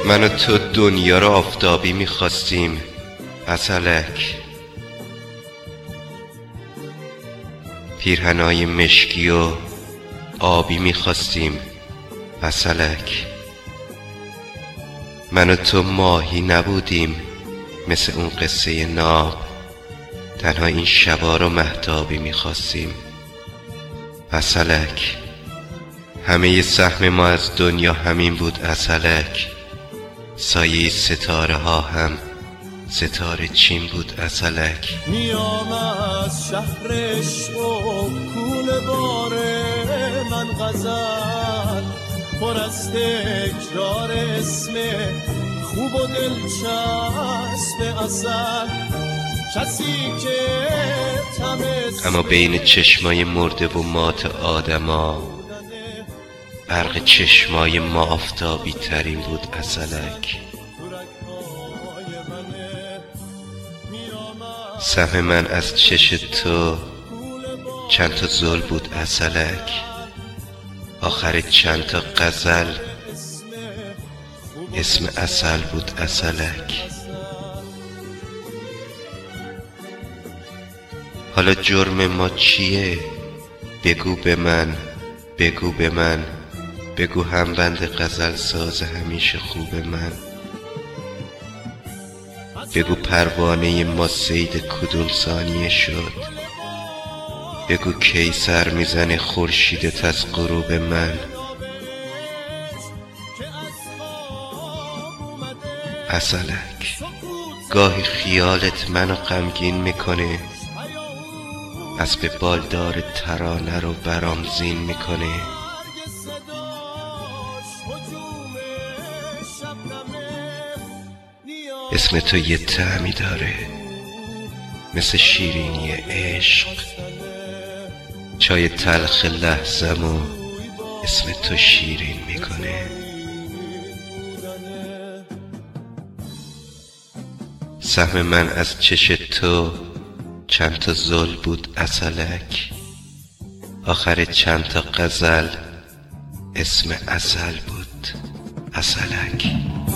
من و تو دنیا رو آفتابی میخواستیم عسلک، پیرهنای مشکی و آبی میخواستیم عسلک. من و تو ماهی نبودیم مثل اون قصه ناب، تنها این شبا رو مهتابی میخواستیم عسلک. همه سهم ما از دنیا همین بود عسلک، سایه ستاره ها هم ستاره چین بود عسلک. میام از شهرش و کوله باره من غزل پر از تکرار اسم خوب و دلچسب اصل، کسی که تمس اما بین چشمای مرده و مات آدما برق چشمای ما آفتابی ترین بود عسلک. سهم من از چش تو چند تا زل بود عسلک، آخر چند تا غزل اسم عسل بود عسلک. حالا جرم ما چیه؟ بگو به من، بگو به من، بگو هم بند غزل ساز همیشه خوب من. بگو پروانه ما صید کدوم ثانیه شد، بگو کی سر میزنه خورشیدت از غروب من عسلک. گاهی خیالت منو غمگین میکنه، اسب بالدار ترانه رو برام زین میکنه. اسم تو یه طعمی داره مثل شیرینی عشق، چای تلخ لحظه‌مو اسم تو شیرین میکنه. سهم من از چش تو چند تا زل بود عسلک، آخر چند تا غزل اسم عسل بود عسلک.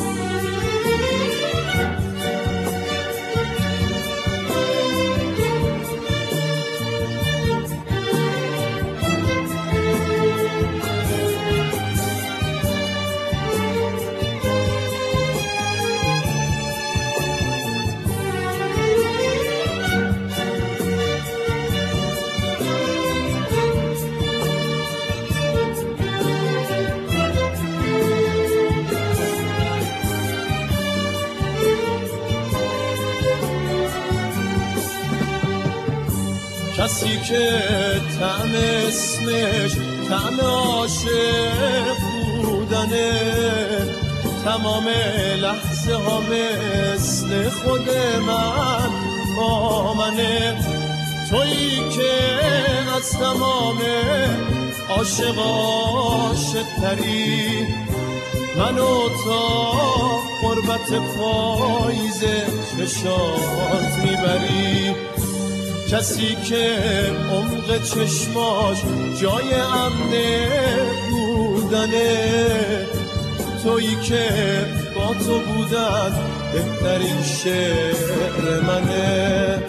کسی که طعم اسمش طعم عاشق بودنه، تمام لحظه ها مثل خود من با منه. تویی که از تمام عاشق عاشق تری، منو تا قربت پاییز چشات میبری. کسی که عمق چشماش جای امن بودنه، تویی که با تو بودن بهترین شعر منه.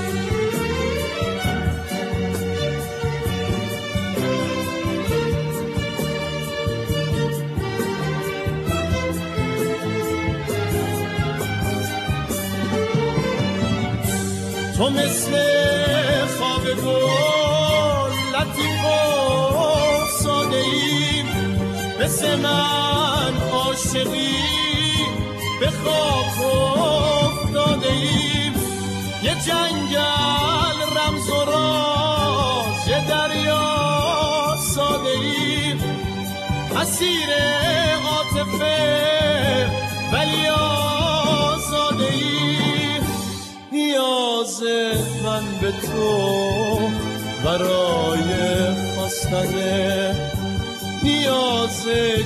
تو مثل خواب گل لطیف و ساده ای، مثل من عاشقی به خاک افتاده ای. یه جنگل رمز و راز، یه دریا ساده ای، اسیر عاطفه ولی آزاده ای. نیاز من به تو برای خواستنه، نیاز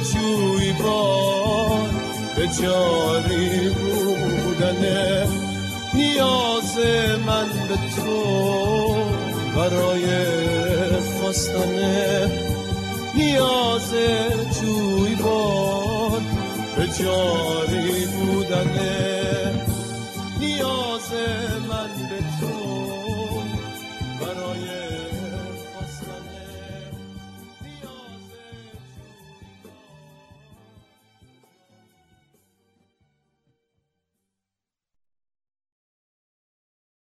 جویبار به جاری بودنه. نیاز من به تو برای خواستنه، نیاز جویبار به جاری